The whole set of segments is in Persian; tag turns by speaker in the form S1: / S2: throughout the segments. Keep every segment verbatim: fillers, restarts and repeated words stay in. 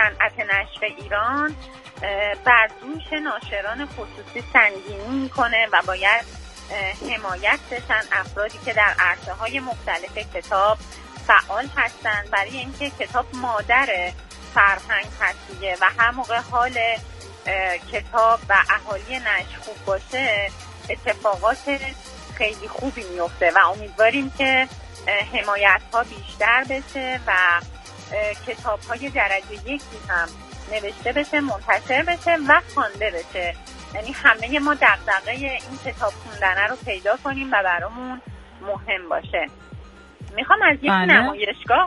S1: صنعت نشر ایران بر دوش ناشران خصوصی سنگینی میکنه و باید حمایت بشن افرادی که در عرصه‌های مختلف کتاب فعال هستند، برای اینکه کتاب مادر فرهنگ هست دیگه و هر موقع حال کتاب و اهالی نشر خوب باشه اتفاقات خیلی خوبی میفته و امیدواریم که حمایت ها بیشتر بشه و کتاب های درجه یکی هم نوشته بشه، منتشر بشه و خوانده بشه. یعنی همه ما دغدغه این کتاب خوندن رو پیدا کنیم و برامون مهم باشه. میخوام از یک
S2: بله.
S1: نمایشگاه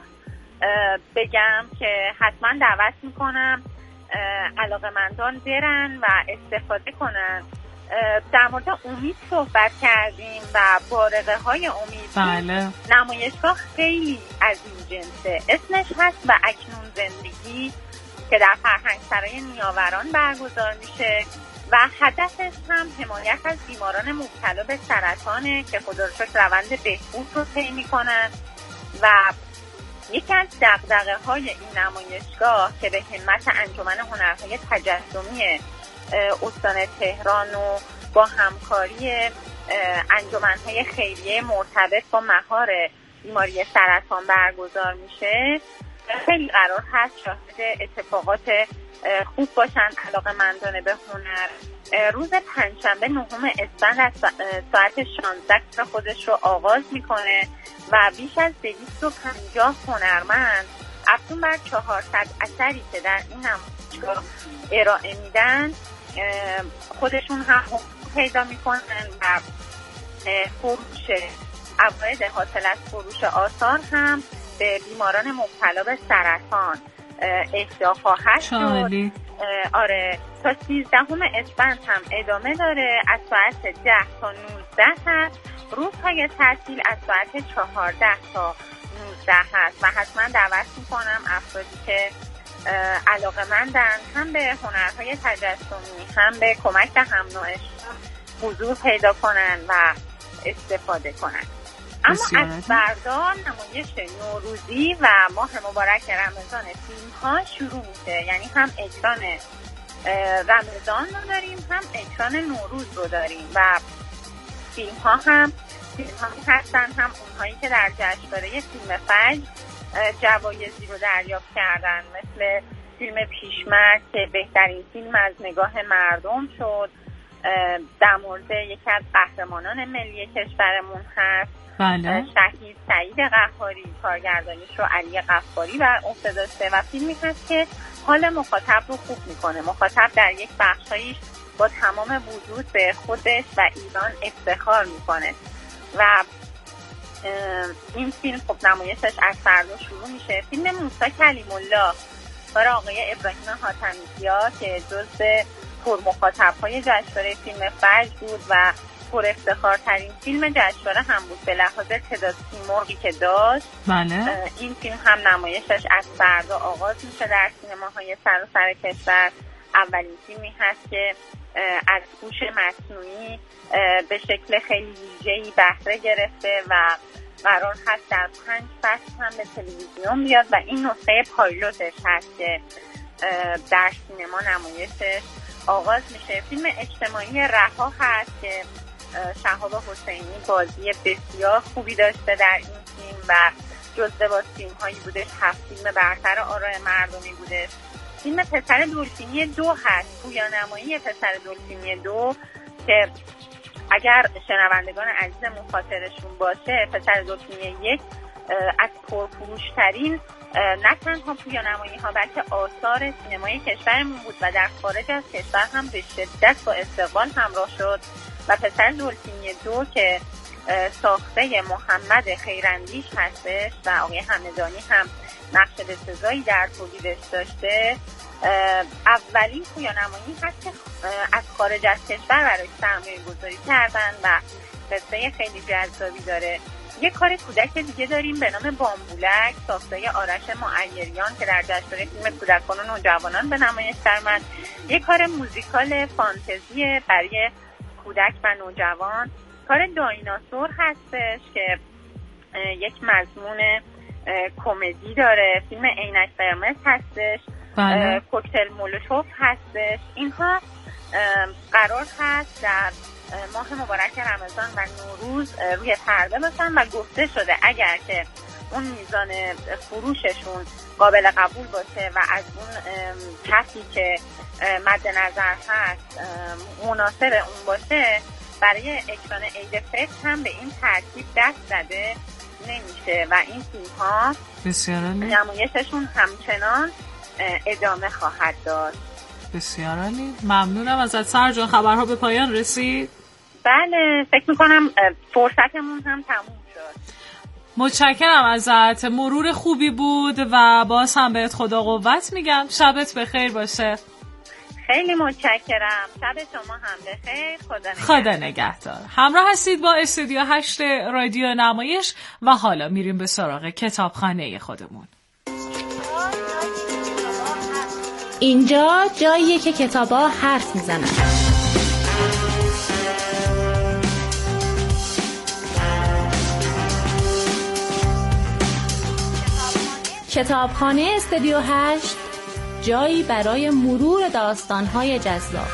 S1: بگم که حتما دعوت میکنم علاقه‌مندان برن و استفاده کنن. در مورد امید صحبت کردیم و بارقه های امید.
S2: بله.
S1: نمایشگاه خیلی از این جنسه، اسمش هست و اکنون زندگی که در فرهنگسرای نیاوران برگزار میشه و هدفش هم حمایت از بیماران مبتلا به سرطانه که خدا رو شکر روند بهبود رو طی میکنن و یکی از دغدغه های این نمایشگاه که به همت انجمن هنرهای تجسمی استان تهران و با همکاری انجمنهای خیریه مرتبط با مهار بیماری سرطان برگزار میشه، خیلی قرار هست شاهد اتفاقات خوب باشن علاقه‌مندانه به هنر. روز پنجشنبه نهم اسفند از ساعت شانزده خودش رو آغاز میکنه و بیش از دویست و پنجاه هنرمند افزون بر چهارصد اثری که در این نمایشگاه ارائه میدن خودشون هم پیدا میکنن و فروش عواید حاصل از فروش آثار هم به بیماران مبتلا به سرطان اهدا خواهد شد. آره تا سیزدهم اسفند هم ادامه داره، از ساعت ده تا نوزده هست. روزهای تعطیل از ساعت چهارده تا نوزده هست و حتما دعوت میکنم افرادی که علاقه‌مندن هم به هنرهای تجسمی هم به کمک به هم نوعشان حضور پیدا کنن و استفاده کنن. اما از فردا نمایش نوروزی و ماه مبارک رمضان فیلم ها شروع میشه، یعنی هم اکران رمضان رو داریم هم اکران نوروز رو داریم و فیلم ها هم فیلم ها هستن، هم اونهایی که در جشنواره فیلم فجر جوایزی رو دریافت کردن مثل فیلم پیشمرگ که بهترین فیلم از نگاه مردم شد، در مورد یکی از قهرمانان ملی کشورمون هست.
S2: بله.
S1: شهید سعید قهاری، کارگردانیش رو علی غفاری بر عهده داشته و فیلمی هست که حال مخاطب رو خوب میکنه. مخاطب در یک بخشایش با تمام وجود به خودش و ایران افتخار میکنه و این فیلم خب نمایشش از فردا شروع میشه. فیلم موسی کلیم الله برای آقای ابراهیم حاتمی‌کیا که جزو پرمخاطب‌های جشنواره فیلم فجر بود و پر افتخارترین فیلم جشنواره هم بود به لحاظ تعداد سیمرغی که داشت.
S2: بله.
S1: این فیلم هم نمایشش از فردا آغاز میشه در سینماهای سراسر کشور. اولین فیلمی هست که از هوش مصنوعی به شکل خیلی ویژه‌ای بهره گرفته و قرار هست در پنج فصل هم به تلویزیون بیاد و این نسخه پایلوتش هست که در سینما نمایشش آغاز میشه. فیلم اجتماعی رها هست که شهاب حسینی بازی بسیار خوبی داشته در این فیلم و جزو با فیلم هایی بودش، هفت فیلم برتر آراء مردمی بودش. فیلم پسر دلفینی دو هست، پویانمایی پسر دلفینی دو که اگر شنوندگان عزیزمون خاطرشون باشه، پسر دلفینی یک از پرفروشترین نه تنها پویانمایی ها بلکه آثار سینمای کشورمون بود و در خارج از کشور هم به شدت با استقبال همراه شد و پسر دلفینی دو که ساخته محمد خیراندیش هستش و آقای همدانی هم نقش بسزایی در تولیدش داشته، اولین پویانمایی هست که از خارج از کشور برای سرمایه گذاری کردن و قصه خیلی جذابی داره. یک کار کودک دیگه داریم به نام بامبولک ساخته آرش معیریان که در جشنواره فیلم کودکان و نوجوانان به نمایش درآمد. یک کار موزیکال فانتزی برای کودک و نوجوان. کار دایناسور هستش که یک مضمون کمدی داره. فیلم عینک قرمز هستش
S2: بله.
S1: کوکتل مولوتوف هستش. اینها قرار هست در ماه مبارک رمضان و نوروز روی پرده باشن و گفته شده اگر که اون میزان فروششون قابل قبول باشه و از اون کسی که مد نظر هست مناسب اون باشه، برای اکران عید فطر هم به این ترتیب دست زده نمیشه و این فیلم ها نمایششون همچنان ادامه خواهد داشت.
S2: بسیار عالی، ممنونم ازت سحر جان. خبرها به پایان رسید؟
S1: بله، فکر میکنم فرصتمون هم تموم شد.
S2: متشکرم ازت، مرور خوبی بود و باز هم بهت خدا قوت میگم. شبت بخیر باشه.
S1: خیلی متشکرم، شب شما هم بخیر. خدا نگهدار.
S2: خدا نگهدار. همراه هستید با استودیو هشت رادیو نمایش و حالا میریم به سراغ کتابخانه خودمون.
S3: اینجا جاییه که کتابا حرف میزنن. کتابخانه استودیو هشت، جایی برای مرور داستان‌های جذاب.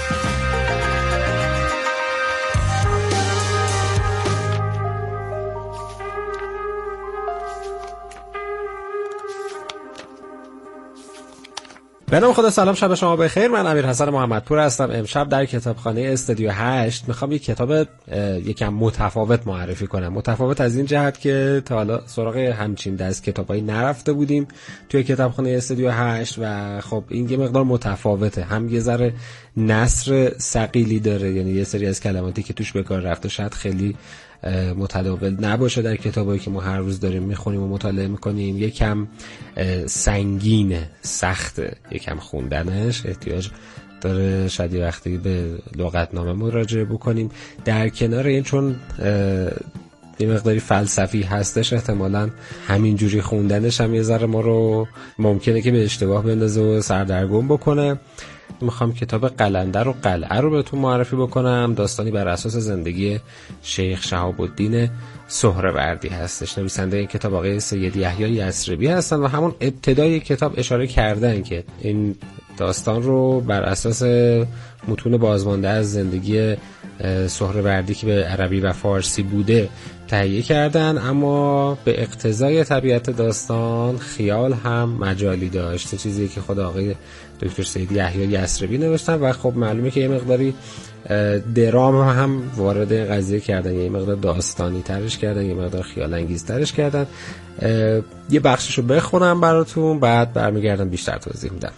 S4: به نام خدا، سلام، شب شما بخیر. من امیر حسن محمدپور هستم. امشب در کتابخانه استودیو هشت میخوام یک کتاب یکم متفاوت معرفی کنم. متفاوت از این جهت که تا حالا سراغ همچین دست کتابایی نرفته بودیم توی کتابخانه استودیو هشت و خب این یه مقدار متفاوته. هم یه ذره نثر ثقیلی داره، یعنی یه سری از کلماتی که توش به کار رفته شاید خیلی متداول نباشه در کتابایی که ما هر روز داریم میخونیم و مطالعه میکنیم. یکم سنگینه، سخته یکم خوندنش، احتیاج داره شاید یه وقتی به لغتنامه مراجعه بکنیم. در کنار این چون یه مقداری فلسفی هستش، احتمالاً همینجوری خوندنش هم یه ذره ما رو ممکنه که به اشتباه بندازه و سردرگم بکنه. میخوام کتاب قلندر و قلعه رو بهتون معرفی بکنم. داستانی بر اساس زندگی شیخ شهاب الدین سهروردی هستش. نویسنده این کتاب آقای سید یحیی یثربی هستن و همون ابتدای کتاب اشاره کردن که این داستان رو بر اساس متون بازمانده از زندگی سهروردی که به عربی و فارسی بوده تهیه کردن، اما به اقتضای طبیعت داستان خیال هم مجالی داشت، چیزی که خود آقای دکتر سید یحیی یثربی نوشتن و خب معلومه که یه مقداری درام هم وارد قضیه کردن، یه مقدار داستانی ترش کردن، یه مقدار خیال انگیز ترش کردن. یه بخششو بخونم براتون، بعد برمیگردم بیشتر توضیح میدم.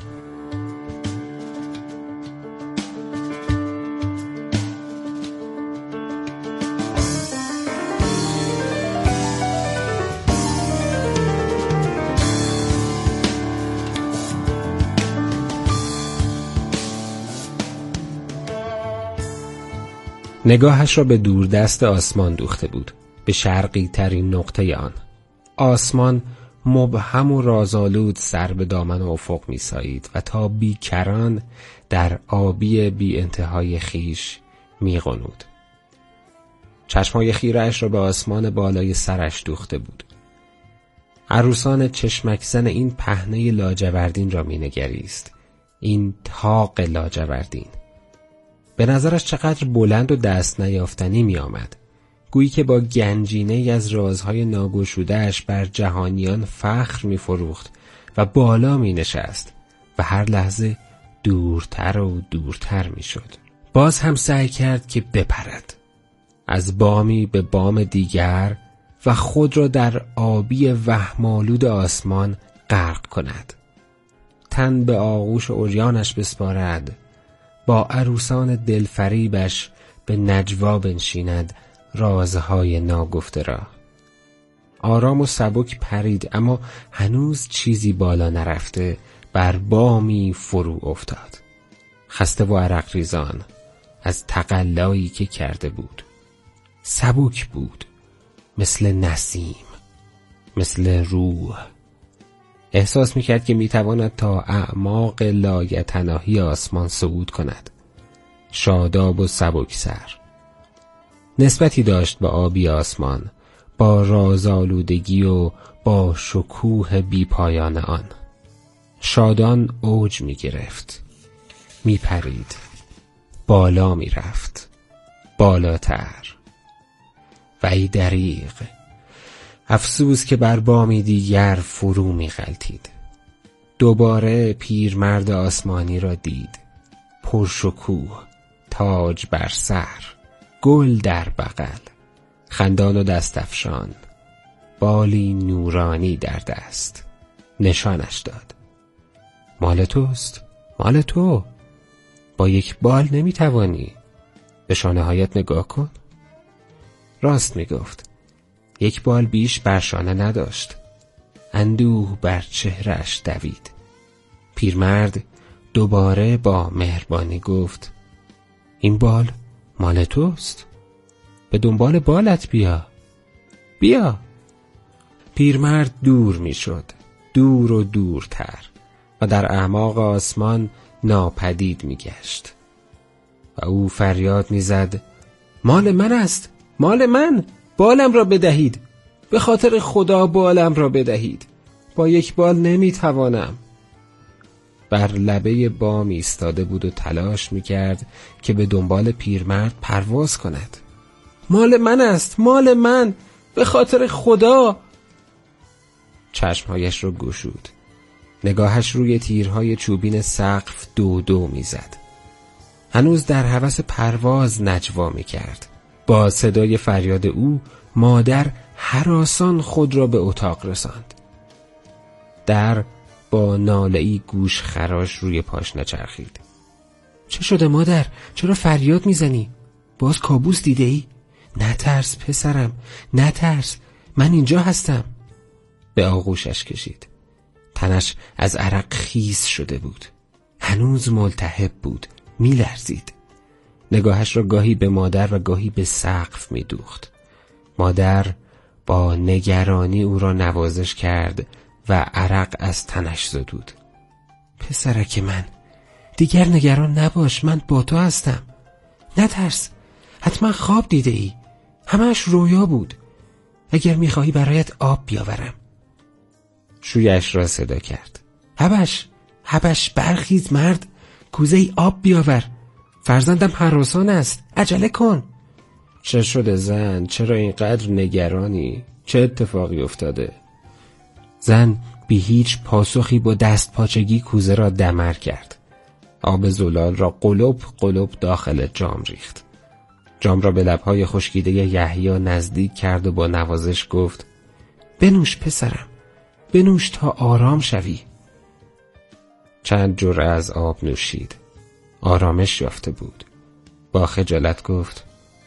S4: نگاهش را به دوردست آسمان دوخته بود، به شرقی ترین نقطه آن. آسمان مبهم و رازآلود سر به دامن افق می سایید و تا بیکران در آبی بی انتهای خیش می غنود. چشمای خیره‌اش را به آسمان بالای سرش دوخته بود. عروسان چشمک زن این پهنه لاجوردین را می نگریست، این تاق لاجوردین. به نظرش چقدر بلند و دست نیافتنی می آمد. گویی که با گنجینه از رازهای ناگشوده‌اش بر جهانیان فخر می فروخت و بالا می نشست و هر لحظه دورتر و دورتر می شد. باز هم سعی کرد که بپرد، از بامی به بام دیگر و خود را در آبی وهم‌آلود آسمان غرق کند. تن به آغوش عریانش بسپارد، با عروسان دلفریبش به نجوا بنشیند رازهای ناگفته را. آرام و سبک پرید، اما هنوز چیزی بالا نرفته بر بامی فرو افتاد، خسته و عرق ریزان از تقلایی که کرده بود. سبک بود، مثل نسیم، مثل روح. احساس میکرد که میتواند تا اعماق لایتناهی آسمان صعود کند، شاداب و سبک سر. نسبتی داشت به آبی آسمان، با رازآلودگی و با شکوه بی پایان آن. شادان اوج می گرفت، می پرید، بالا می رفت، بالاتر. و ای دریغ، افسوس که بر بامی دیگر فرو می غلتید. دوباره پیرمرد آسمانی را دید، پرشکوه، تاج بر سر، گل در بغل، خندان و دستفشان، بالی نورانی در دست. نشانش داد. مال توست، مال تو. با یک بال نمیتوانی. به شانه هایت نگاه کن. راست میگفت. یک بال بیش بر شانه نداشت. اندوه بر چهرهش دوید. پیرمرد دوباره با مهربانی گفت: این بال مال توست. به دنبال بالت بیا، بیا. پیرمرد دور میشد، دور و دورتر، و در اعماق آسمان ناپدید میگشت. و او فریاد میزد: مال من است، مال من، بالم را بدهید، به خاطر خدا بالم را بدهید، با یک بال نمیتوانم. بر لبه بام ایستاده بود و تلاش میکرد که به دنبال پیرمرد پرواز کند. مال من است، مال من، به خاطر خدا. چشمهایش رو گشود. نگاهش روی تیرهای چوبین سقف دو دو میزد. هنوز در هوس پرواز نجوا میکرد. با صدای فریاد او مادر هراسان خود را به اتاق رساند. در با ناله‌ای گوش خراش روی پاش نچرخید. چه شده مادر؟ چرا فریاد میزنی؟ باز کابوس دیده ای؟ نترس پسرم، نترس، من اینجا هستم. به آغوشش کشید. تنش از عرق خیس شده بود. هنوز ملتهب بود، میلرزید. نگاهش را گاهی به مادر و گاهی به سقف میدوخت. مادر با نگرانی او را نوازش کرد و عرق از تنش زدود. پسرک من، دیگر نگران نباش، من با تو هستم. نترس، حتما خواب دیده ای، همش رویا بود. اگر میخواهی برایت آب بیاورم. شویش را صدا کرد. حبش، حبش، برخیز مرد، کوزه ای آب بیاور، فرزندم هراسان است، عجله کن. چه شده زن؟ چرا اینقدر نگرانی؟ چه اتفاقی افتاده؟ زن بی هیچ پاسخی با دست پاچگی کوزه را دمر کرد. آب زلال را قلوب قلوب داخل جام ریخت. جام را به لبهای خشکیده یحیی نزدیک کرد و با نوازش گفت: بنوش پسرم، بنوش تا آرام شوی. چند جرعه از آب نوشید. آرامش یافته بود. با خجالت گفت: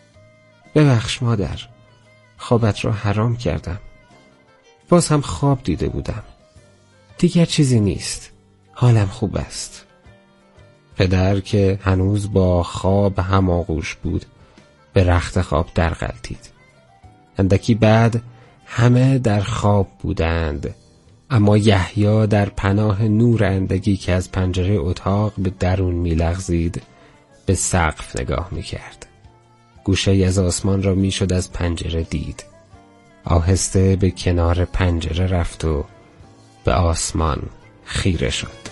S4: ببخش مادر، خوابت را حرام کردم. باز هم خواب دیده بودم. دیگر چیزی نیست، حالم خوب است. پدر که هنوز با خواب هماغوش بود به رخت خواب در غلتید. اندکی بعد همه در خواب بودند، اما یحیی در پناه نور اندکی که از پنجره اتاق به درون میلغزید به سقف نگاه میکرد. گوشه از آسمان را میشد از پنجره دید. آهسته به کنار پنجره رفت و به آسمان خیره شد.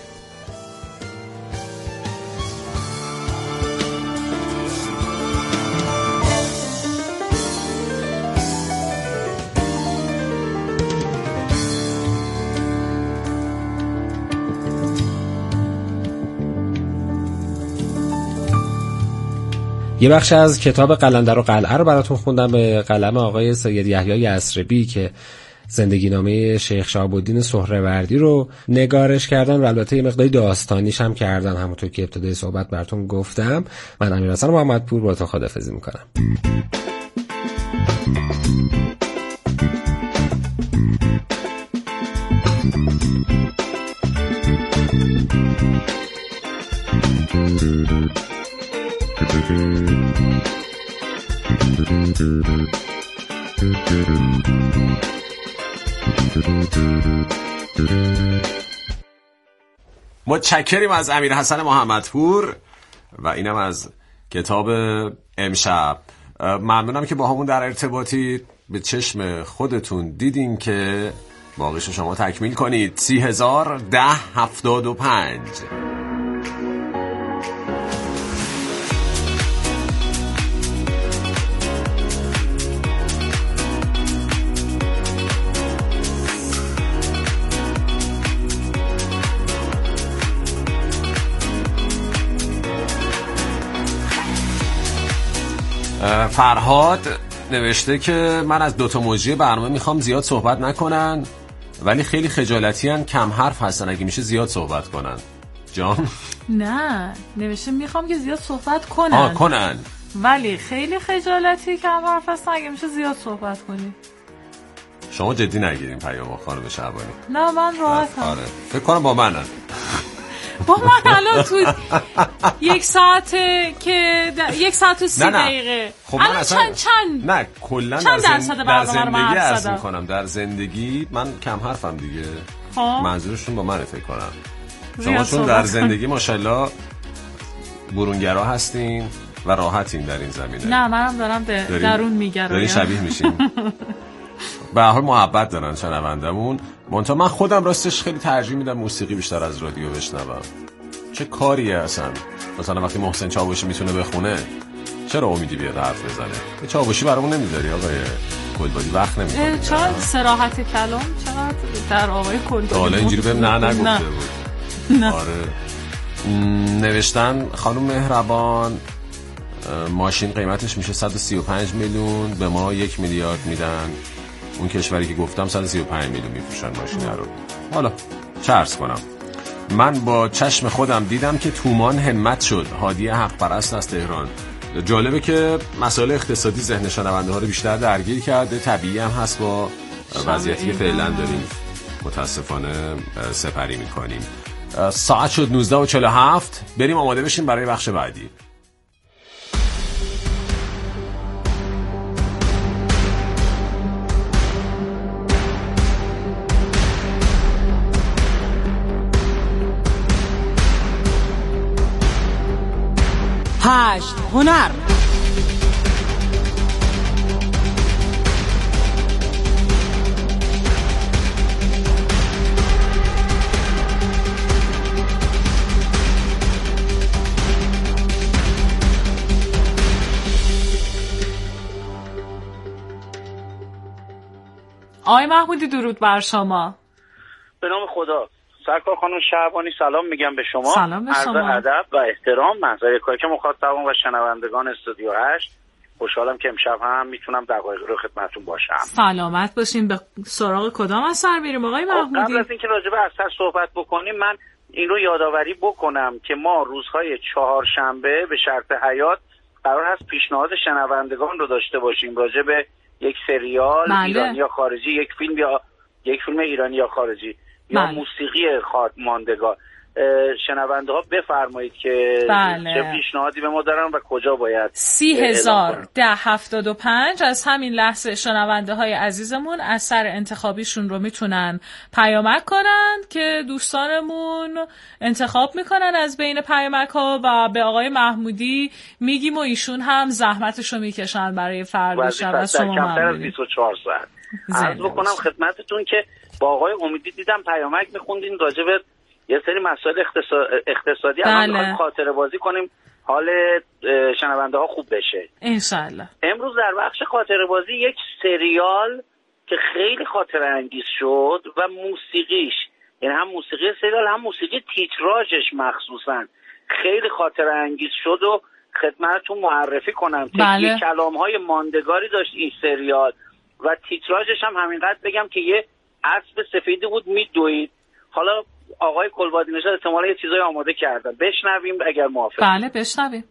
S4: یه بخش از کتاب قلندر و قلعه رو براتون خوندم به قلم آقای سید یحیی یثربی که زندگی نامه شیخ شهاب الدین سهروردی رو نگارش کردن و البته یه مقداری داستانیش هم کردن، همونطور که ابتدای صحبت براتون گفتم. من امیرحسن محمدپور با تو خداحافظی میکنم.
S5: متشکریم از امیرحسن محمدپور و اینم از کتاب امشب. ممنونم که با همون در ارتباطی. به چشم خودتون دیدین که باقیش شما تکمیل کنید. سی هزار ده هفتاد و پنج. فرهاد نوشته که من از دوتا موجی برنامه میخوام زیاد صحبت نکنن ولی خیلی خجالتی هن، کم حرف هستن، اگه میشه زیاد صحبت کنن. جان؟
S2: نه نوشته میخوام که زیاد صحبت کنن
S5: آه کنن
S2: ولی خیلی خجالتی کم حرف هستن، اگه میشه زیاد صحبت کنی.
S5: شما جدی نگیرین پیامو خانم شعبانی.
S2: نه من راحتم.
S5: آره فکر کنم با منن.
S2: با من الان تو یک ساعته که د... یک ساعت و سی
S5: نه نه.
S2: دقیقه
S5: خب
S2: الان
S5: اصلا...
S2: چند چند
S5: نه کلا در, زند... در زندگی عرض میکنم، در زندگی من کم حرفم دیگه.
S2: ها؟
S5: منظورشون با منه فکر کنم. شما چون در زندگی ماشاءالله برونگرا هستین و راحتین در این زمینه.
S2: نه منم دارم به
S5: دارین...
S2: درون میگرم.
S5: دارین شبیه میشین. به هر حال محبت دارن شنوندمون. منتها من خودم راستش خیلی ترجیح میدم موسیقی بیشتر از رادیو بشنوم. چه کاریه اصلا؟ مثلا وقتی محسن چاوشی میتونه بخونه چرا امیدی بیاد حرف بزنه؟ یه چاوشی برامون نمیذاری آقای کلبادی؟ وقت نمیکنه.
S2: چرا صراحت کلام چقدر در آقای کلبادی
S5: حالا اینجوری بهم نه نگفته
S2: نه.
S5: بود.
S2: نه.
S5: آره. نوشتن خانم مهربان ماشین قیمتش میشه صد و سی و پنج میلیون، به ما یک میلیارد میدن. اون کشوری که گفتم صد و سی و پنج میلیون میفروشن ماشین رو. حالا چه عرض کنم، من با چشم خودم دیدم که تومان همت شد. هادی حق پرست از تهران. جالبه که مسائل اقتصادی ذهن شنونده ها رو بیشتر درگیر کرده. طبیعی هم هست با وضعیتی که فعلا داریم متاسفانه سپری میکنیم. ساعت شد نوزده و چهل و هفت. بریم آماده بشیم برای بخش بعدی.
S6: هشت هنر.
S2: آقای محمودی درود بر شما.
S7: به نام خدا. سرکار خانم شعبانی سلام میگم به شما.
S2: سلام به شما.
S7: عرض ادب و احترام محضر کاری که مخاطبان و شنوندگان استودیو هشت. خوشحالم که امشب هم میتونم دقایق رو خدمتتون باشم.
S2: سلامت باشین. به سراغ کدام اثر میریم آقای محمودی؟
S7: قبل از اینکه راجع به اثر صحبت بکنیم من این رو یادآوری بکنم که ما روزهای چهارشنبه به شرط حیات قرار هست پیشنهاد شنوندگان رو داشته باشیم راجع به یک سریال
S2: بله.
S7: ایرانی یا خارجی، یک فیلم یا یک فیلم ایرانی یا خارجی یا
S2: بله.
S7: موسیقی خاطرماندگار. شنونده ها بفرمایید که
S2: بله.
S7: چه پیشنهادی به ما دارن و کجا باید.
S2: سی هزار ده هفتاد و پنج. از همین لحظه شنونده های عزیزمون اثر انتخابیشون رو میتونن پیامک کنن که دوستانمون انتخاب میکنن از بین پیامک ها و به آقای محمودی میگیم و ایشون هم زحمتشو میکشن برای فردا شب. از شما
S7: کمتر از
S2: ممنونیم.
S7: بیست و چهار ساعت. عرض بکنم خدمتتون که با آقای امیدی دیدم پیامک میخوندین راجع به یه سری مسائل اقتصادی.
S2: بله.
S7: الان می‌خوایم خاطره بازی کنیم حال شنونده ها خوب بشه
S2: انشالله.
S7: امروز در بخش خاطره بازی یک سریال که خیلی خاطره انگیز شد و موسیقیش، یعنی هم موسیقی سریال هم موسیقی تیتراژش مخصوصا خیلی خاطره انگیز شد و خدمتتون معرفی کنم.
S2: بله.
S7: تکیه کلام‌های ماندگاری داشت این سریال و تیتراژش هم همینقدر بگم که یه اسب سفیدی بود میدوید. حالا آقای کلبادی نژاد احتمالاً یه چیزای آماده کردن، بشنویم اگر موافقی.
S2: بله بشنویم.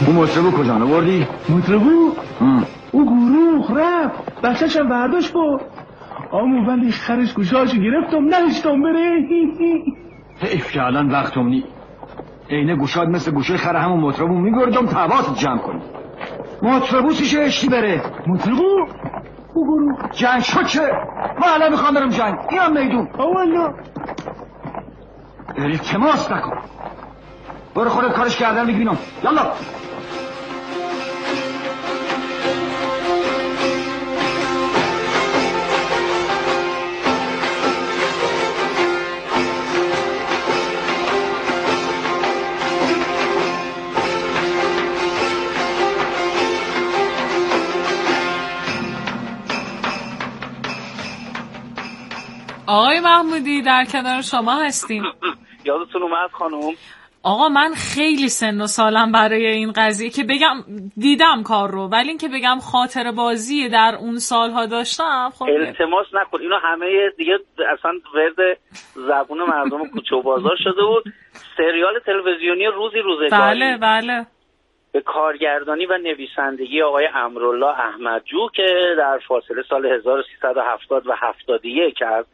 S8: اون مطربو کجا آوردی؟
S9: مطربو؟ او گروخ رفت بچه‌شم برداشت برد. آمو ولی خرش گوشاشو گرفتم نداشتم بره.
S8: حیف که الان وقتم نی. اینه گوشات مثل گوشه خره همون مطربو میگردم تواست جمع کنی. مطربو چیشه اشتی بره؟
S9: مطربو؟ او گروخ
S8: جنگ شد چه؟ ما الان میخوام برم جنگ. این هم میدون.
S9: اولا
S8: التماس نکن. برو خودت کارش کردن بگیرم. یالا.
S2: آقای محمودی در کنار شما هستیم.
S7: یادتون اومد خانم؟
S2: آقا من خیلی سن و سالم برای این قضیه که بگم دیدم کار رو، ولی این که بگم خاطر بازی در اون سالها داشتم. خب
S7: التماس نکن، اینا همه دیگه اصلا ورد زبون مردم کوچه و بازار شده بود. سریال تلویزیونی روزی روزگاری.
S2: بله بله.
S7: به کارگردانی و نویسندگی آقای امرالله احمدجو که در فاصله سال هزار و سیصد و هفتاد و هفتاد و یک از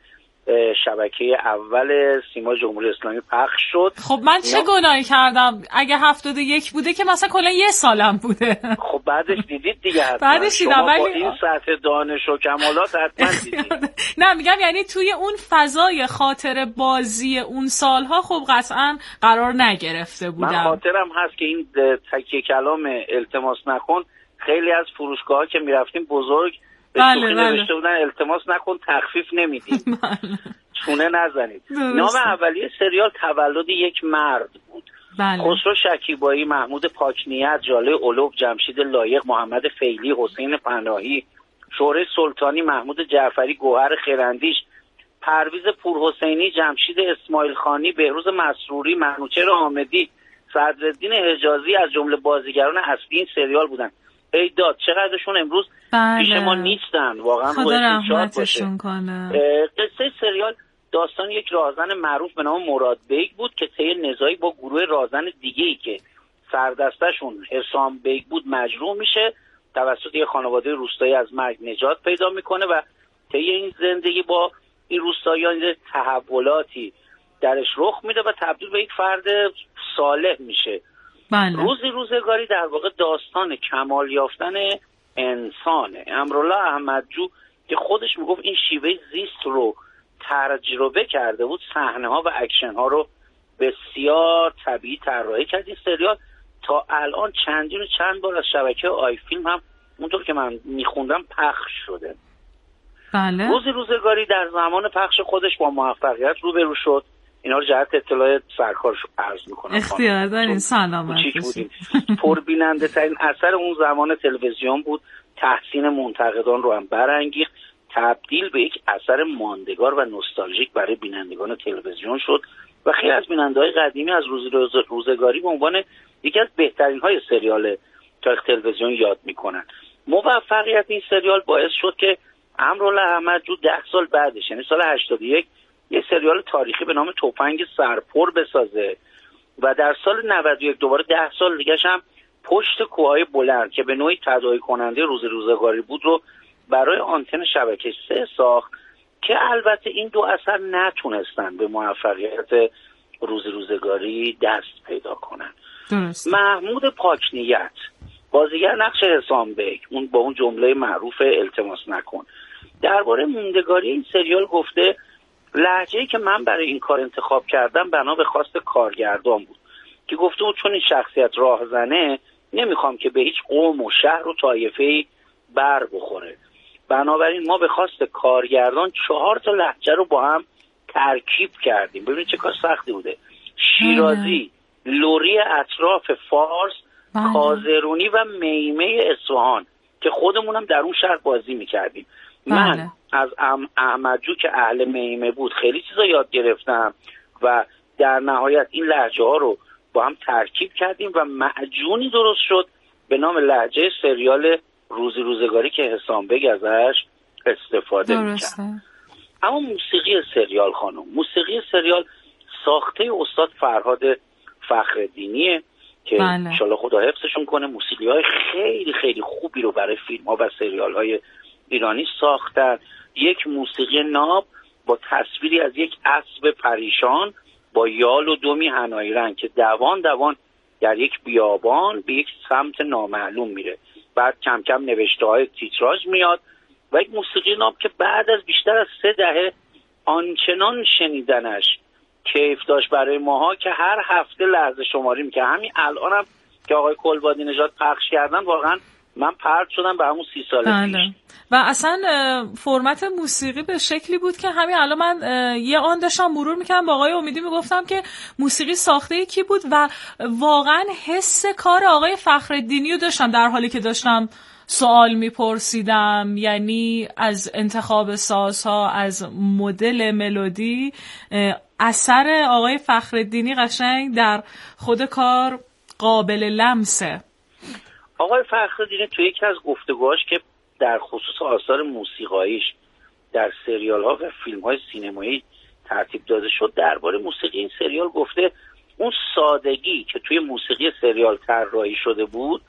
S7: شبکه اول سیما جمهوری اسلامی پخش شد.
S2: خب من چه گناهی کردم؟ اگه هفتاد و یک بوده که مثلا کلا یه سالم بوده.
S7: خب بعدش دیدید دیگه حتما.
S2: بعدش دیدم،
S7: شما
S2: ولی
S7: با این سطح دانش و کمالات حتما دیدید.
S2: نه میگم یعنی توی اون فضای خاطر بازی اون سالها خب قطعا قرار نگرفته بودم.
S7: من خاطرم هست که این تکیه کلام التماس نکن خیلی از فروشگاه‌ها که میرفتیم بزرگ به
S2: بله
S7: شوخی
S2: بله.
S7: نوشته بودن التماس نکن تخفیف نمیدیم.
S2: بله.
S7: چونه نزنید. نام اولیه سریال تولد یک مرد بود.
S2: بله.
S7: خسرو شکیبایی، محمود پاکنیت، جاله اولوب، جمشید لایق، محمد فیلی، حسین پناهی، شهره سلطانی، محمود جعفری، گوهر خیراندیش، پرویز پورحسینی، جمشید اسماعیل خانی، بهروز مسروری، منوچهر حامدی، صدرالدین حجازی از جمله بازیگران اصلی این سریال بودن. ای داد چقدرشون امروز
S2: بله.
S7: پیش ما نیستن، واقعا
S2: خدا رحمتشون کنه.
S7: قصه سریال داستان یک رازن معروف به نام مراد بیگ بود که طی نزاعی با گروه رازن دیگه‌ای که سردستشون حسام بیگ بود مجروح میشه، توسط یک خانواده روستایی از مرگ نجات پیدا میکنه و طی این زندگی با این روستاییان تحولاتی درش رخ میده و تبدیل به یک فرد صالح میشه.
S2: بله.
S7: روزی روزگاری در واقع داستان کمال یافتن انسانه. امرالله احمدجو که خودش میگفت این شیوه زیست رو تجربه کرده بود، صحنه ها و اکشن ها رو بسیار طبیعی طراحی کرد. این سریال تا الان چندین و چند بار از شبکه آی فیلم هم اونطور که من میخوندم پخش شده.
S2: بله.
S7: روزی روزگاری در زمان پخش خودش با موفقیت روبرو شد. اینا رو جهت اطلاع سرکارش عرض میکنم.
S2: اختیار دارین. سلامت باشید.
S7: پربیننده ترین اثر اون زمان تلویزیون بود، تحسین منتقدان رو هم برانگیخت، تبدیل به یک اثر ماندگار و نوستالژیک برای بینندگان تلویزیون شد و خیلی از بیننده‌های قدیمی از روز روزگاری به عنوان یکی از بهترین های سریال تاریخ تلویزیون یاد میکنن. موفقیت این سریال باعث شد که امرالله احمدجو ده سال بعدش یعنی سال هشتاد و یک یه سریال تاریخی به نام تفنگ سرپر بسازه و در سال نود و یک دوباره ده سال دیگه‌ش هم پشت کوههای بلند که به نوعی تداعی کننده روز روزگاری بود رو برای آنتن شبکه سه ساخت که البته این دو اثر نتونستن به موفقیت روز روزگاری دست پیدا کنن.
S2: درست.
S7: محمود پاکنیت بازیگر نقش حسام بیگ، اون با اون جمله معروف التماس نکن، درباره موندگاری این سریال گفته لهجه‌ای که من برای این کار انتخاب کردم بنا به خواست کارگردان بود که گفته بود چون این شخصیت راهزنه نمیخوام که به هیچ قوم و شهر و طایفه‌ای بر بخوره، بنابراین ما به خواست کارگردان چهار تا لهجه رو با هم ترکیب کردیم. ببینید چه کار سختی بوده. شیرازی، لوری اطراف فارس، کازرونی و میمه اصفهان که خودمونم در اون شهر بازی میکردیم. من از احمدجو که اهل میمه بود خیلی چیزا یاد گرفتم و در نهایت این لهجه ها رو با هم ترکیب کردیم و معجونی درست شد به نام لهجه سریال روزی روزگاری که حسام بیگ ازش استفاده میکرد. اما موسیقی سریال خانم موسیقی سریال ساخته استاد فرهاد فخرالدینیه که
S2: بله.
S7: انشالله خدا حفظشون کنه. موسیقی های خیلی خیلی خوبی رو برای فیلم ها و سریال های ایرانی ساختن. یک موسیقی ناب با تصویری از یک اسب پریشان با یال و دمی حنایی رنگ که دوان دوان در یک بیابان به یک سمت نامعلوم میره. بعد کم کم نوشته های تیتراژ میاد و یک موسیقی ناب که بعد از بیشتر از سه دهه آنچنان شنیدنش کیف داشت برای ماها که هر هفته لحظه شماری میکنه. همین الان هم که آقای کلبادی نژاد پخش کردن واقعا من پرت شدم به همون سی سال
S2: بله.
S7: پیش.
S2: و اصلا فرمت موسیقی به شکلی بود که همین الان من یه آن داشتم مرور میکردم با آقای امیدی میگفتم که موسیقی ساخته کی بود و واقعا حس کار آقای فخرالدینی رو داشتم در حالی که داشتم سوال میپرسیدم. یعنی از انتخاب سازها، از مدل ملودی، اثر آقای فخرالدینی قشنگ در خود کار قابل لمسه.
S7: آقای فخرالدینی توی یکی از گفتگوهاش که در خصوص آثار موسیقاییش در سریال ها و فیلم های سینمایی ترتیب داده شد درباره موسیقی این سریال گفته اون سادگی که توی موسیقی سریال طراحی شده بود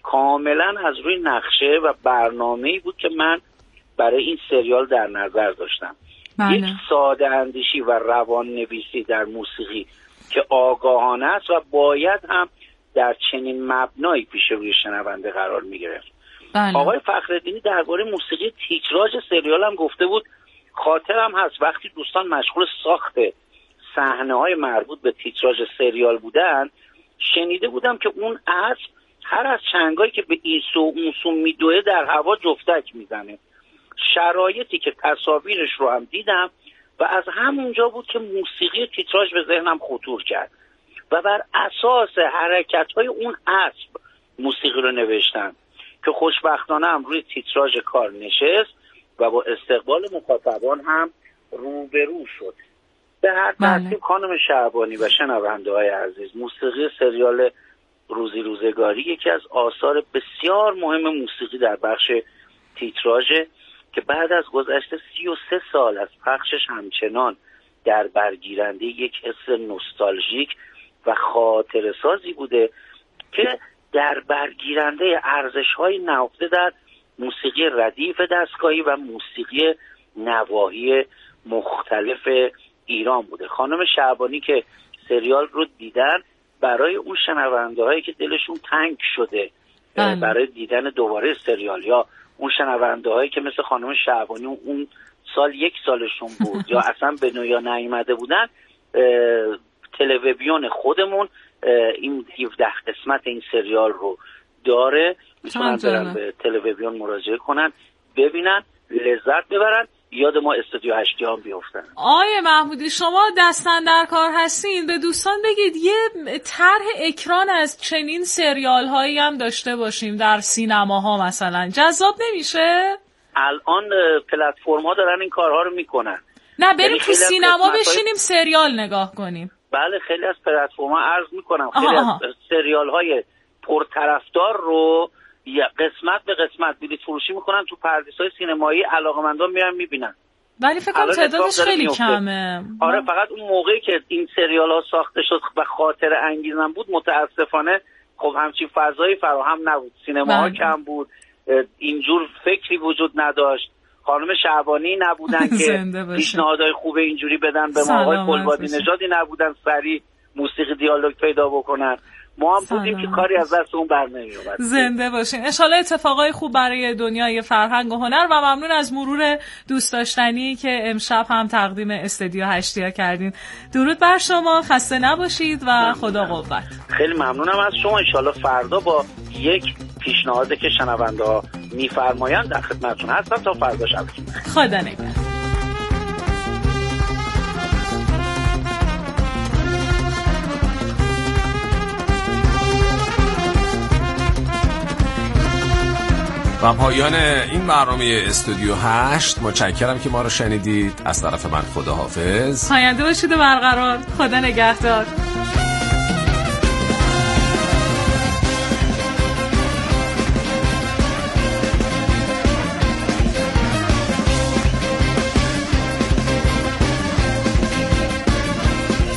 S7: کاملا از روی نقشه و برنامه‌ای بود که من برای این سریال در نظر داشتم.
S2: بله.
S7: یک ساده اندیشی و روان نویسی در موسیقی که آگاهانه است و باید هم در چنین مبنایی پیش روی شنونده قرار می گرفت.
S2: بله.
S7: آقای فخرالدینی درباره موسیقی تیتراژ سریال هم گفته بود. خاطرم هست وقتی دوستان مشغول ساخت صحنه‌های مربوط به تیتراژ سریال بودن شنیده بودم که اون اسب هر از چنگایی که به ایسو و اونسو میدوه در هوا جفتک میزنه. شرایطی که تصاویرش رو هم دیدم و از همونجا بود که موسیقی تیتراژ به ذهنم خطور کرد و بر اساس حرکت‌های اون اسب موسیقی رو نوشتن که خوشبختانه هم روی تیتراژ کار نشست و با استقبال مخاطبان هم روبرو شد. به هر ترتیب خانم شعبانی و شنونده‌های عزیز، موسیقی سریال روزی روزگاری یکی از آثار بسیار مهم موسیقی در بخش تیتراژ که بعد از گذشت سی و سه سال از پخشش همچنان در برگیرنده یک حس نوستالژیک و خاطره سازی بوده که در برگیرنده ارزش‌های نهفته در موسیقی ردیف دستگاهی و موسیقی نواحی مختلف ایران بوده. خانم شعبانی که سریال رو دیدن برای اون شنونده هایی که دلشون تنگ شده بله. برای دیدن دوباره سریال یا اون شنونده هایی که مثل خانم شعبانی اون سال یک سالشون بود یا اصلا به دنیا نیامده بودن، تلویزیون خودمون این هفده قسمت این سریال رو داره، میتونن برن به تلویزیون مراجعه کنن ببینن لذت ببرن، یاد ما استودیو هشتی هم بیفتن.
S2: آیه محمودی شما دستن در کار هستین، به دوستان بگید یه طرح اکران از چنین سریال هایی هم داشته باشیم در سینماها مثلا، جذاب نمیشه؟
S7: الان پلتفرم ها دارن این کارها رو میکنن.
S2: نه بریم تو سینما بشینیم سریال نگاه کنیم.
S7: بله خیلی از پلتفرم ها عرض میکنم خیلی آها. از سریال های پرطرفدار رو یا قسمت به قسمت بلیط فروشی میکنن تو پردیس‌های سینمایی، علاقه‌مندان میرن میبینن.
S2: ولی فکر کنم تعدادش خیلی کمه.
S7: آره فقط اون موقعی که این سریال ها ساخته شد و خاطر انگیزم بود متاسفانه خب همچین فضایی فراهم نبود، سینماها کم بود، اینجور فکری وجود نداشت، خانم شعبانی نبودن که پیشنهادهای خوب اینجوری بدن به ما، آقای کلبادی نژادی نبودن سریع موسیقی دیالوگ پیدا بکنن، ما هم بودیم که کاری از دست اون بر نمی اومد.
S2: زنده باشین. انشالله اتفاقای خوب برای دنیای فرهنگ و هنر و ممنون از مرور دوست داشتنی که امشب هم تقدیم استودیو هشتیا کردین. درود بر شما، خسته نباشید و خدا قوت.
S7: خیلی ممنونم از شما. انشالله فردا با یک پیشنهادی که شنونده ها میفرمایند در خدمتتون هستم تا فردا شب.
S2: خدا نگهدار.
S5: و پایان این برنامه استودیو هشت. متشکرم که ما رو شنیدید. از طرف من خداحافظ.
S2: پاینده باشید و برقرار. خدا نگهدار.